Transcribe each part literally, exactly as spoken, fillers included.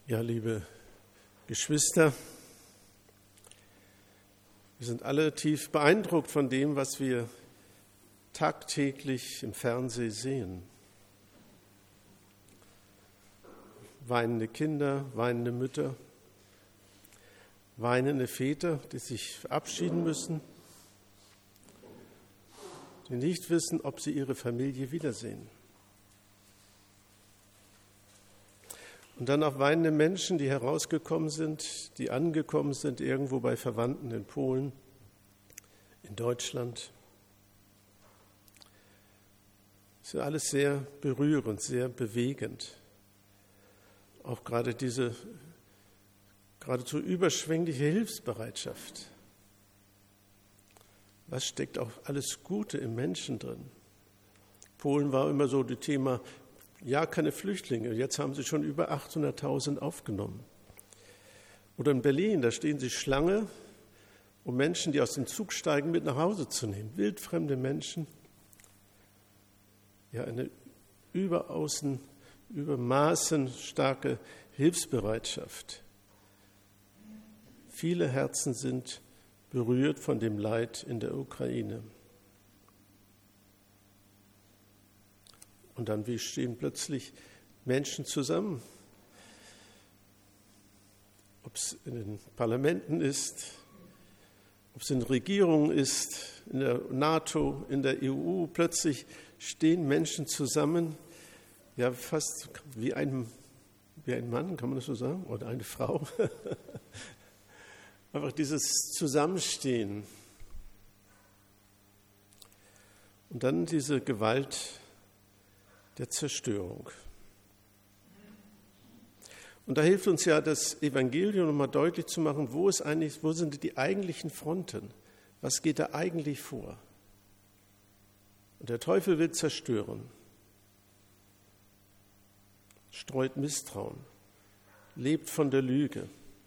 Ja, liebe Geschwister, wir sind alle tief beeindruckt von dem, was wir tagtäglich im Fernsehen sehen. Weinende Kinder, weinende Mütter, weinende Väter, die sich verabschieden müssen, die nicht wissen, ob sie ihre Familie wiedersehen. Und dann auch weinende Menschen, die herausgekommen sind, die angekommen sind irgendwo bei Verwandten in Polen, in Deutschland. Das ist alles sehr berührend, sehr bewegend. Auch gerade diese geradezu überschwängliche Hilfsbereitschaft. Was steckt auch alles Gute im Menschen drin? Polen war immer so das Thema, ja, keine Flüchtlinge. Jetzt haben sie schon über achthunderttausend aufgenommen. Oder in Berlin, da stehen sie Schlange, um Menschen, die aus dem Zug steigen, mit nach Hause zu nehmen. Wildfremde Menschen. Ja, eine überaus, übermaßen starke Hilfsbereitschaft. Viele Herzen sind berührt von dem Leid in der Ukraine. Und dann, wie stehen plötzlich Menschen zusammen? Ob es in den Parlamenten ist, ob es in Regierungen ist, in der NATO, in der E U, plötzlich stehen Menschen zusammen, ja fast wie ein, wie ein Mann, kann man das so sagen, oder eine Frau. Einfach dieses Zusammenstehen. Und dann diese Gewalt der Zerstörung. Und da hilft uns ja das Evangelium, nochmal deutlich zu machen, wo ist eigentlich, wo sind die eigentlichen Fronten? Was geht da eigentlich vor? Und der Teufel will zerstören, streut Misstrauen, lebt von der Lüge,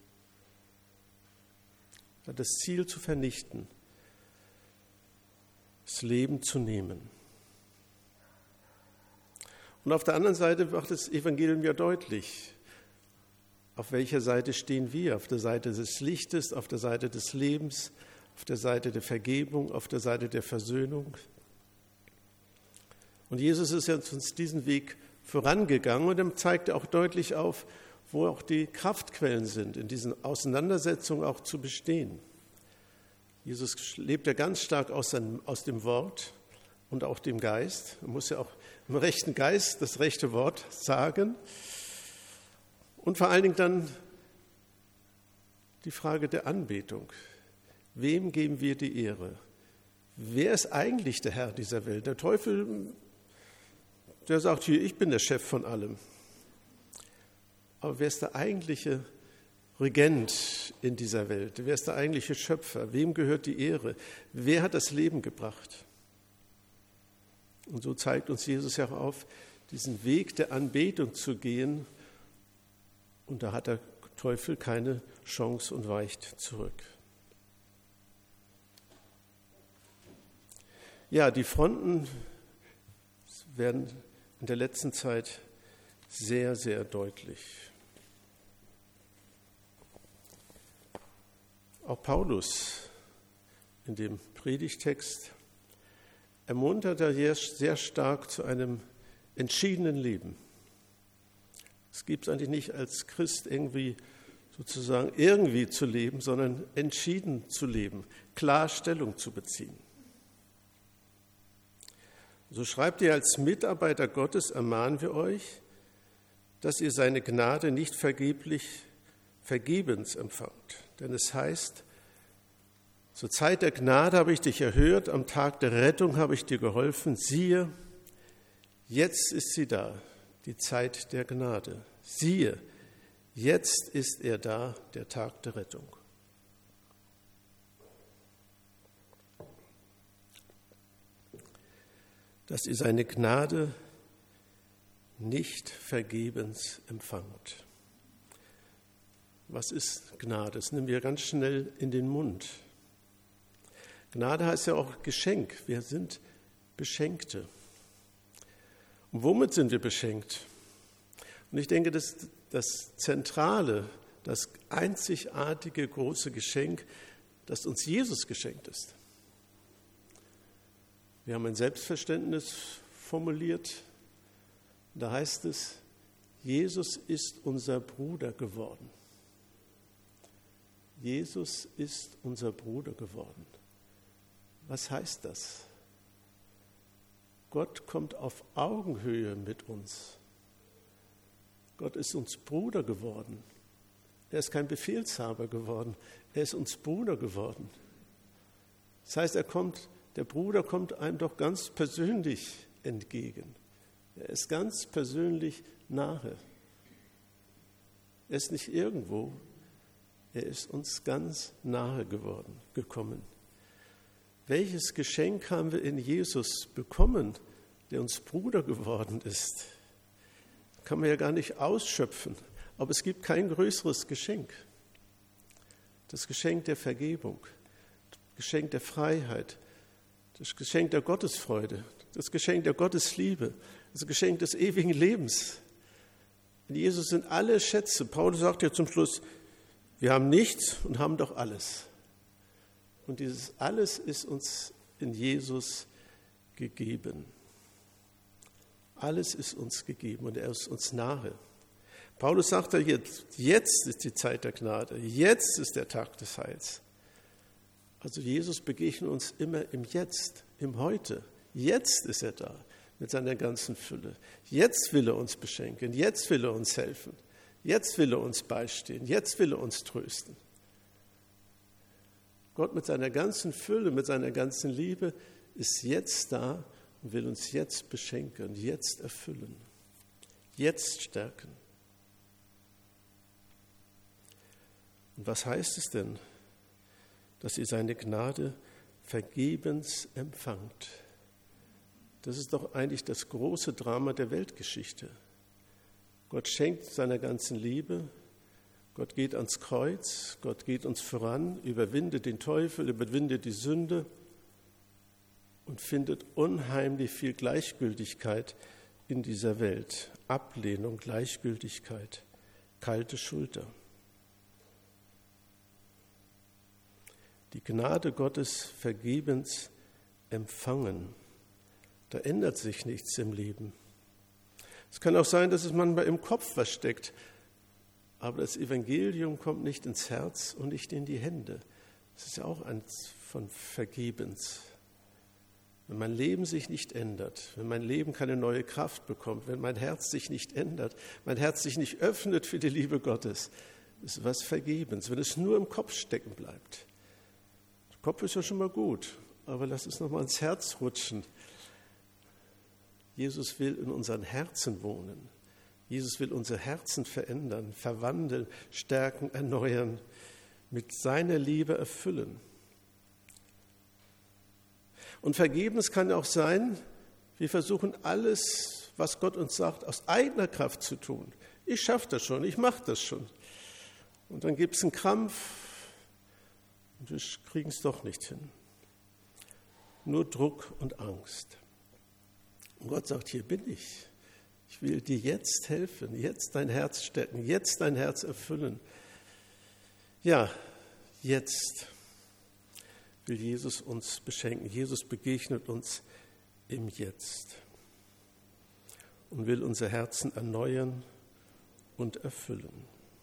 hat das Ziel zu vernichten, das Leben zu nehmen. Und auf der anderen Seite macht das Evangelium ja deutlich, auf welcher Seite stehen wir? Auf der Seite des Lichtes, auf der Seite des Lebens, auf der Seite der Vergebung, auf der Seite der Versöhnung. Und Jesus ist ja uns diesen Weg vorangegangen und er zeigt auch deutlich auf, wo auch die Kraftquellen sind, in diesen Auseinandersetzungen auch zu bestehen. Jesus lebt ja ganz stark aus, seinem, aus dem Wort und auch dem Geist. Er muss ja auch im rechten Geist das rechte Wort sagen. Und vor allen Dingen dann die Frage der Anbetung. Wem geben wir die Ehre? Wer ist eigentlich der Herr dieser Welt? Der Teufel, der sagt hier, ich bin der Chef von allem. Aber wer ist der eigentliche Regent in dieser Welt? Wer ist der eigentliche Schöpfer? Wem gehört die Ehre? Wer hat das Leben gebracht? Und so zeigt uns Jesus ja auch auf, diesen Weg der Anbetung zu gehen. Und da hat der Teufel keine Chance und weicht zurück. Ja, die Fronten werden in der letzten Zeit sehr, sehr deutlich. Auch Paulus in dem Predigtext ermuntert er sehr stark zu einem entschiedenen Leben. Es gibt es eigentlich nicht als Christ irgendwie sozusagen irgendwie zu leben, sondern entschieden zu leben, klar Stellung zu beziehen. So schreibt er, als Mitarbeiter Gottes ermahnen wir euch, dass ihr seine Gnade nicht vergeblich, vergebens empfangt. Denn es heißt, zur Zeit der Gnade habe ich dich erhört, am Tag der Rettung habe ich dir geholfen. Siehe, jetzt ist sie da, die Zeit der Gnade. Siehe, jetzt ist er da, der Tag der Rettung. Dass ihr seine Gnade nicht vergebens empfangt. Was ist Gnade? Das nehmen wir ganz schnell in den Mund. Gnade heißt ja auch Geschenk. Wir sind Beschenkte. Und womit sind wir beschenkt? Und ich denke, dass das Zentrale, das einzigartige große Geschenk, das uns Jesus geschenkt ist. Wir haben ein Selbstverständnis formuliert. Da heißt es, Jesus ist unser Bruder geworden. Jesus ist unser Bruder geworden. Was heißt das? Gott kommt auf Augenhöhe mit uns. Gott ist uns Bruder geworden. Er ist kein Befehlshaber geworden. Er ist uns Bruder geworden. Das heißt, er kommt, der Bruder kommt einem doch ganz persönlich entgegen. Er ist ganz persönlich nahe. Er ist nicht irgendwo. Er ist uns ganz nahe geworden, gekommen. Welches Geschenk haben wir in Jesus bekommen, der uns Bruder geworden ist? Kann man ja gar nicht ausschöpfen, aber es gibt kein größeres Geschenk. Das Geschenk der Vergebung, das Geschenk der Freiheit, das Geschenk der Gottesfreude, das Geschenk der Gottesliebe, das Geschenk des ewigen Lebens. In Jesus sind alle Schätze. Paulus sagt ja zum Schluss, wir haben nichts und haben doch alles. Und dieses alles ist uns in Jesus gegeben. Alles ist uns gegeben und er ist uns nahe. Paulus sagt ja jetzt, jetzt ist die Zeit der Gnade, jetzt ist der Tag des Heils. Also Jesus begegnet uns immer im Jetzt, im Heute. Jetzt ist er da mit seiner ganzen Fülle. Jetzt will er uns beschenken, jetzt will er uns helfen, jetzt will er uns beistehen, jetzt will er uns trösten. Gott mit seiner ganzen Fülle, mit seiner ganzen Liebe ist jetzt da und will uns jetzt beschenken, jetzt erfüllen, jetzt stärken. Und was heißt es denn, dass ihr seine Gnade vergebens empfangt? Das ist doch eigentlich das große Drama der Weltgeschichte. Gott schenkt seiner ganzen Liebe, Gott geht ans Kreuz, Gott geht uns voran, überwindet den Teufel, überwindet die Sünde und findet unheimlich viel Gleichgültigkeit in dieser Welt. Ablehnung, Gleichgültigkeit, kalte Schulter. Die Gnade Gottes vergebens empfangen. Da ändert sich nichts im Leben. Es kann auch sein, dass es manchmal im Kopf was steckt. Aber das Evangelium kommt nicht ins Herz und nicht in die Hände. Das ist ja auch eins von Vergebens. Wenn mein Leben sich nicht ändert, wenn mein Leben keine neue Kraft bekommt, wenn mein Herz sich nicht ändert, mein Herz sich nicht öffnet für die Liebe Gottes, ist was Vergebens, wenn es nur im Kopf stecken bleibt. Der Kopf ist ja schon mal gut, aber lass es nochmal ins Herz rutschen. Jesus will in unseren Herzen wohnen. Jesus will unser Herzen verändern, verwandeln, stärken, erneuern, mit seiner Liebe erfüllen. Und vergebens kann auch sein, wir versuchen alles, was Gott uns sagt, aus eigener Kraft zu tun. Ich schaffe das schon, ich mache das schon. Und dann gibt es einen Krampf und wir kriegen es doch nicht hin. Nur Druck und Angst. Und Gott sagt, hier bin ich. Ich will dir jetzt helfen, jetzt dein Herz stärken, jetzt dein Herz erfüllen. Ja, jetzt will Jesus uns beschenken. Jesus begegnet uns im Jetzt und will unser Herzen erneuern und erfüllen.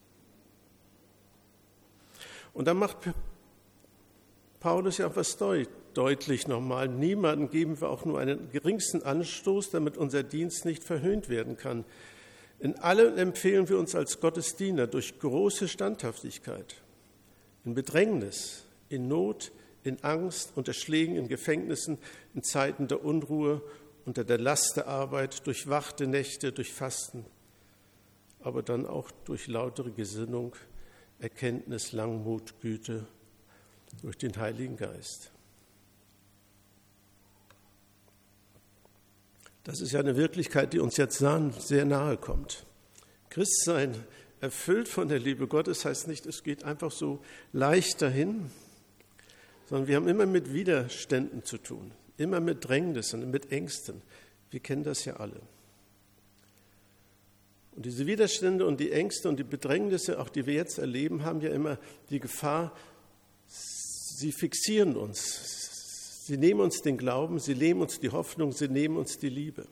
Und dann macht Paulus ja auch was deut- deutlich nochmal. Niemandem geben wir auch nur einen geringsten Anstoß, damit unser Dienst nicht verhöhnt werden kann. In allem empfehlen wir uns als Gottesdiener durch große Standhaftigkeit, in Bedrängnis, in Not, in Angst, unter Schlägen, in Gefängnissen, in Zeiten der Unruhe, unter der Last der Arbeit, durch wachte Nächte, durch Fasten, aber dann auch durch lautere Gesinnung, Erkenntnis, Langmut, Güte, durch den Heiligen Geist. Das ist ja eine Wirklichkeit, die uns jetzt sehr nahe kommt. Christsein, erfüllt von der Liebe Gottes, heißt nicht, es geht einfach so leicht dahin, sondern wir haben immer mit Widerständen zu tun, immer mit Drängnissen, mit Ängsten. Wir kennen das ja alle. Und diese Widerstände und die Ängste und die Bedrängnisse, auch die wir jetzt erleben, haben ja immer die Gefahr, sie fixieren uns. Sie nehmen uns den Glauben, sie nehmen uns die Hoffnung, sie nehmen uns die Liebe.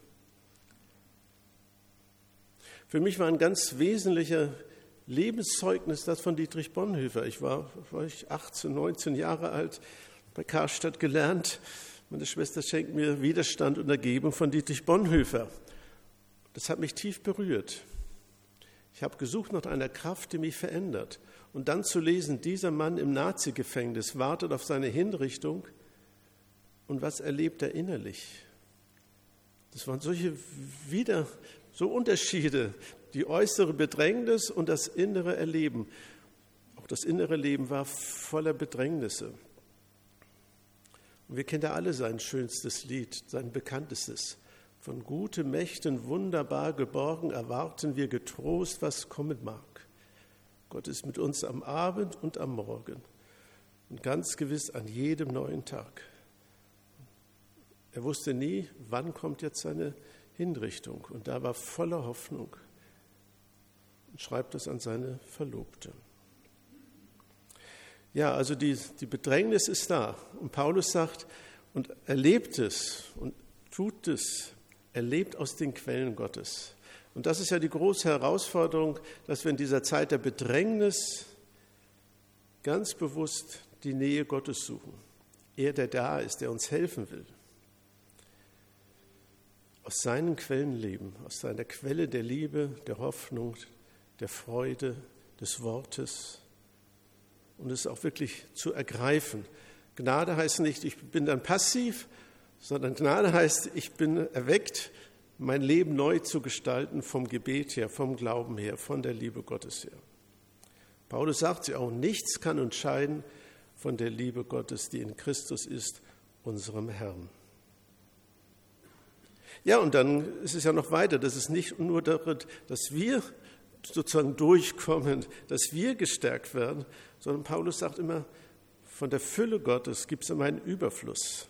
Für mich war ein ganz wesentlicher Lebenszeugnis das von Dietrich Bonhoeffer. Ich war, war ich achtzehn, neunzehn Jahre alt, bei Karstadt gelernt. Meine Schwester schenkt mir Widerstand und Ergebung von Dietrich Bonhoeffer. Das hat mich tief berührt. Ich habe gesucht nach einer Kraft, die mich verändert. Und dann zu lesen, dieser Mann im Nazi-Gefängnis wartet auf seine Hinrichtung. Und was erlebt er innerlich? Das waren solche wieder so Unterschiede, die äußere Bedrängnis und das innere Erleben. Auch das innere Leben war voller Bedrängnisse. Und wir kennen ja alle sein schönstes Lied, sein bekanntestes. Von guten Mächten wunderbar geborgen erwarten wir getrost, was kommen mag. Gott ist mit uns am Abend und am Morgen und ganz gewiss an jedem neuen Tag. Er wusste nie, wann kommt jetzt seine Hinrichtung. Und da war voller Hoffnung und schreibt es an seine Verlobte. Ja, also die, die Bedrängnis ist da. Und Paulus sagt, und erlebt es und tut es, erlebt aus den Quellen Gottes. Und das ist ja die große Herausforderung, dass wir in dieser Zeit der Bedrängnis ganz bewusst die Nähe Gottes suchen. Er, der da ist, der uns helfen will. Aus seinen Quellen leben, aus seiner Quelle der Liebe, der Hoffnung, der Freude, des Wortes und es auch wirklich zu ergreifen. Gnade heißt nicht, ich bin dann passiv, sondern Gnade heißt, ich bin erweckt, mein Leben neu zu gestalten vom Gebet her, vom Glauben her, von der Liebe Gottes her. Paulus sagt ja auch, nichts kann uns scheiden von der Liebe Gottes, die in Christus ist, unserem Herrn. Ja, und dann ist es ja noch weiter, dass es nicht nur darin, dass wir sozusagen durchkommen, dass wir gestärkt werden, sondern Paulus sagt immer, von der Fülle Gottes gibt es immer einen Überfluss.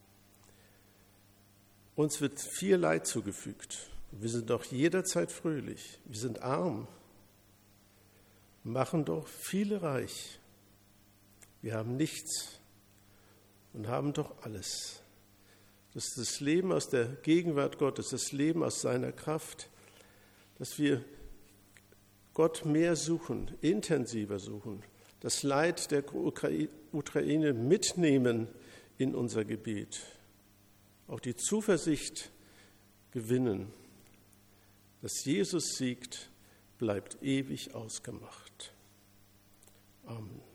Uns wird viel Leid zugefügt. Wir sind doch jederzeit fröhlich. Wir sind arm, machen doch viele reich. Wir haben nichts und haben doch alles. Das ist das Leben aus der Gegenwart Gottes, das Leben aus seiner Kraft, dass wir Gott mehr suchen, intensiver suchen, das Leid der Ukraine mitnehmen in unser Gebet, auch die Zuversicht gewinnen, dass Jesus siegt, bleibt ewig ausgemacht. Amen.